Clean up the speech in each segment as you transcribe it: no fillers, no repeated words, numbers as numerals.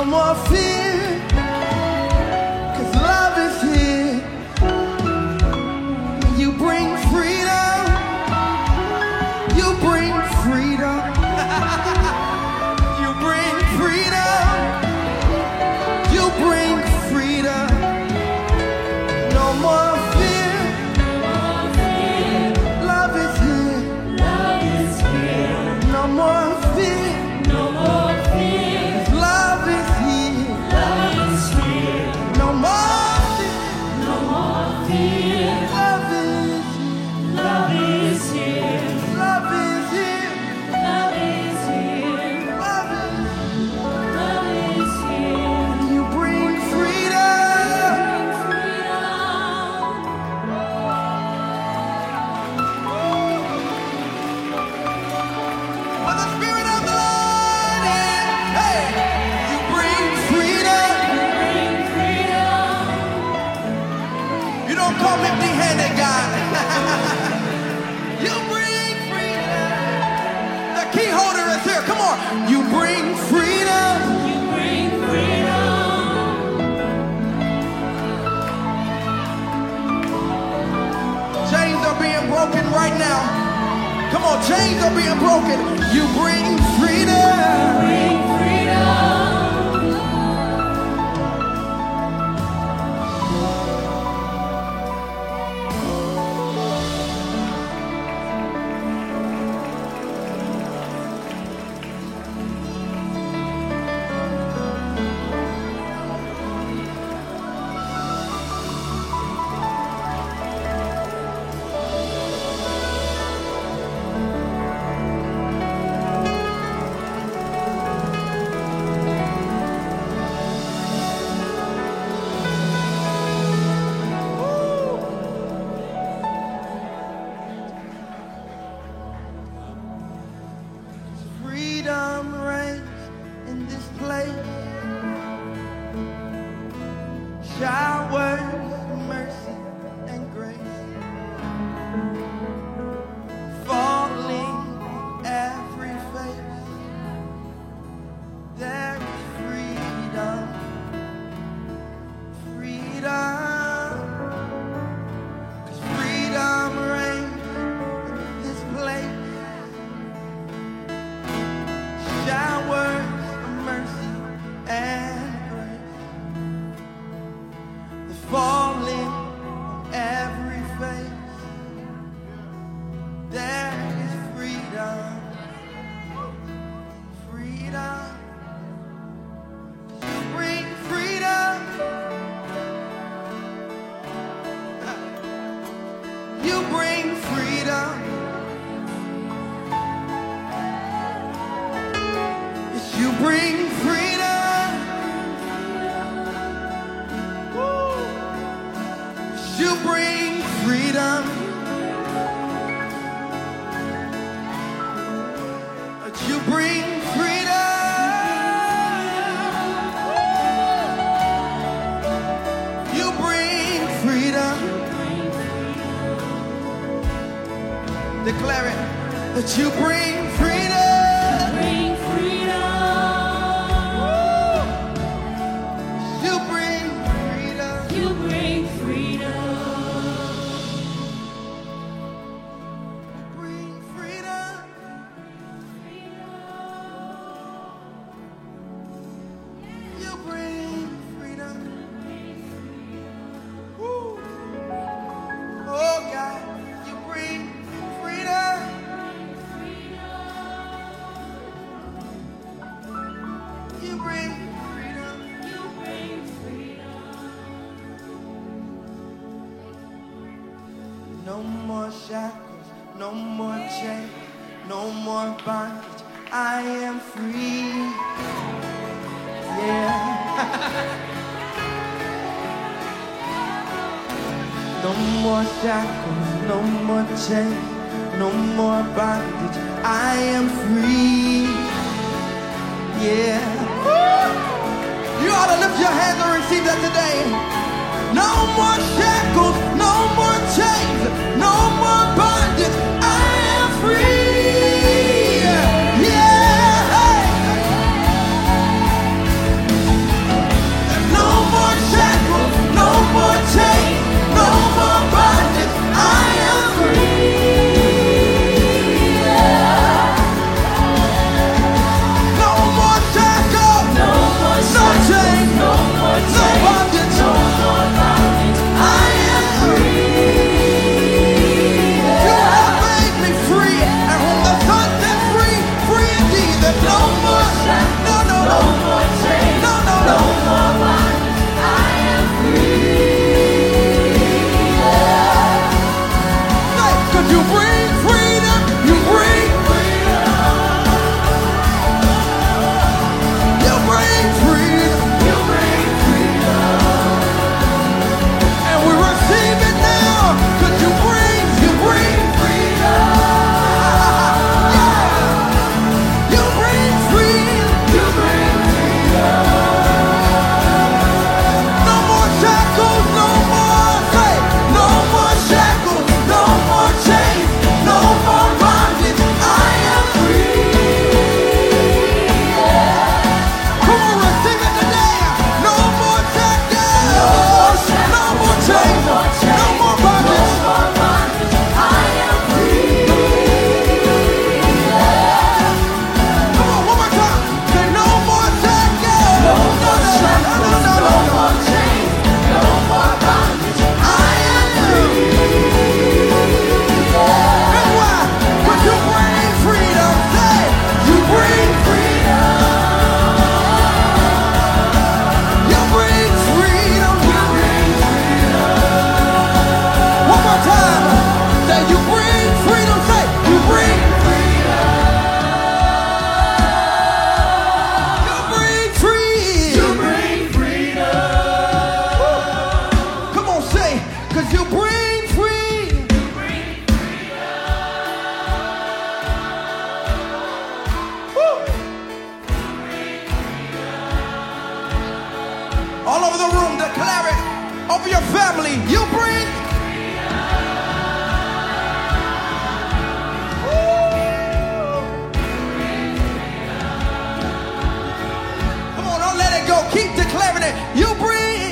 more fear, 'cause love is here. You bring freedom. You bring freedom. You bring freedom. You bring freedom. No more fear. Love is here. No more fear. Love is here. No more fear. Love is here. Love is here. Love is here. You bring freedom. With the Spirit of the Lord is, hey, you bring freedom. You don't come empty-handed, God. You bring freedom. The key holder is here. Come on. You bring freedom. Chains are being broken right now. Come on, chains are being broken. You bring freedom. Freedom reigns in this place. Showers of mercy and grace falling on every face. There is freedom, freedom, 'cause freedom reigns in this place. Showers of mercy and grace, they're falling on every face. There is freedom, freedom. You bring freedom. You bring freedom. You bring freedom. Woo. You bring freedom. You bring freedom. You bring freedom. Declare it that you bring freedom. No more shackles, no more chains, no more bondage. I am free. Yeah. No more shackles, no more chains, no more bondage. I am free. Yeah. You ought to lift your hands and receive that today. No more shackles, no more chains, no more bondage. I am free. Yeah. your family. You bring. Come on, don't let it go. Keep declaring it. You bring.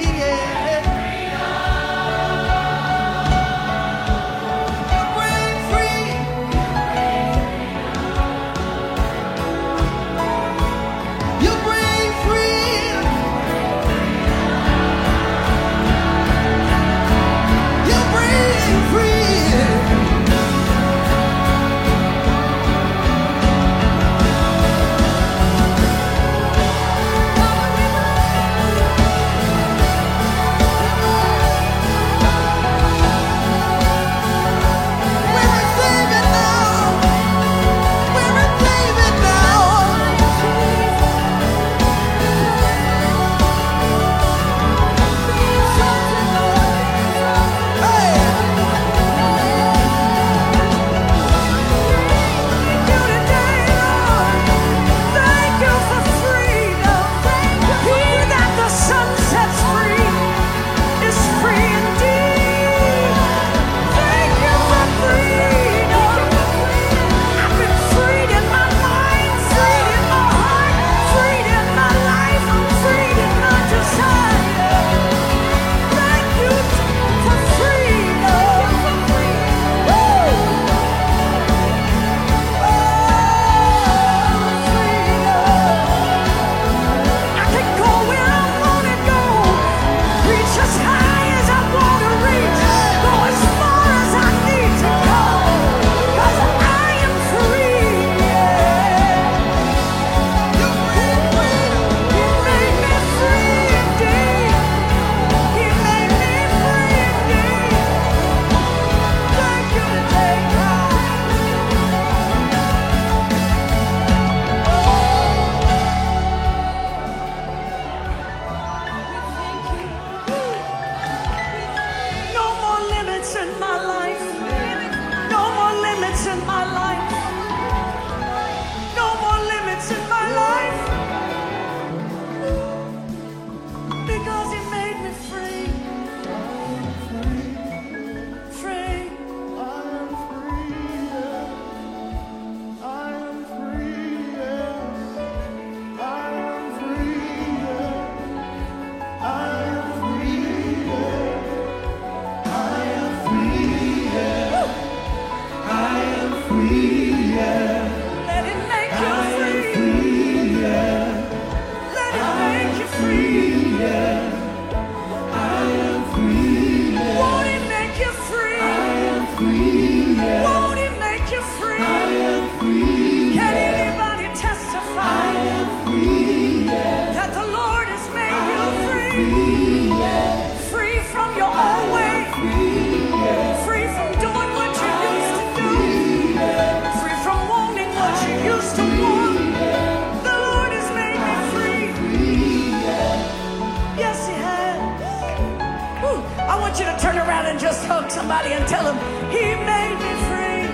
Somebody and tell him, he made me free.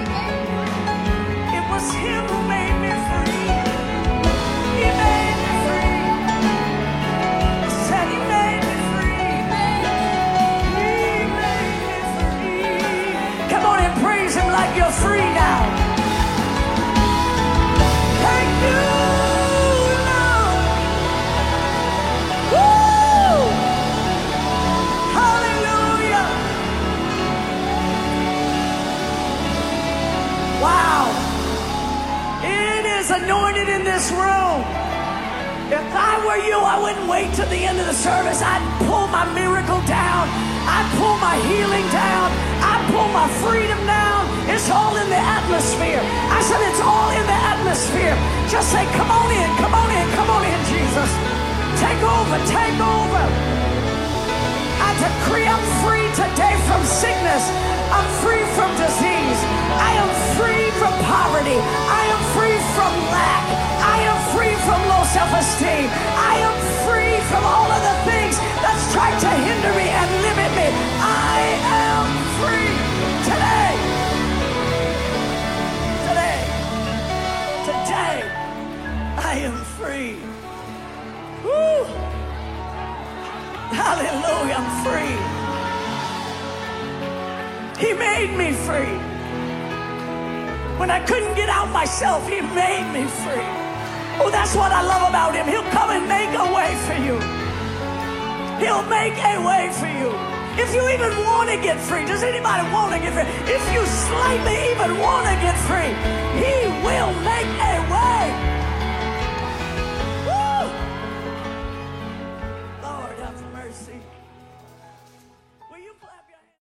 It was him who made me free. He made me free. I said he made me free. He made me free. Come on and praise him like you're free now. Thank you, Lord. Woo! Hallelujah. Wow. It is anointed in this room. If I were you, I wouldn't wait till the end of the service. I'd pull my miracle down. I'd pull my healing down. I'd pull my freedom down. It's all in the atmosphere. I said it's all in the atmosphere. Just say, come on in, come on in, come on in, Jesus. Take over, take over. I decree I'm free today from sickness. I'm free from disease. I am free from poverty. I am free from lack. I am free from low self-esteem. I am free from all of the things that's tried to hinder me and limit me. I am free today. Today, I am free. Woo! Hallelujah, I'm free. He made me free. When I couldn't get out myself, he made me free. Oh, that's what I love about him. He'll come and make a way for you. He'll make a way for you. If you even want to get free, does anybody want to get free? If you slightly even want to get free, he will make a way.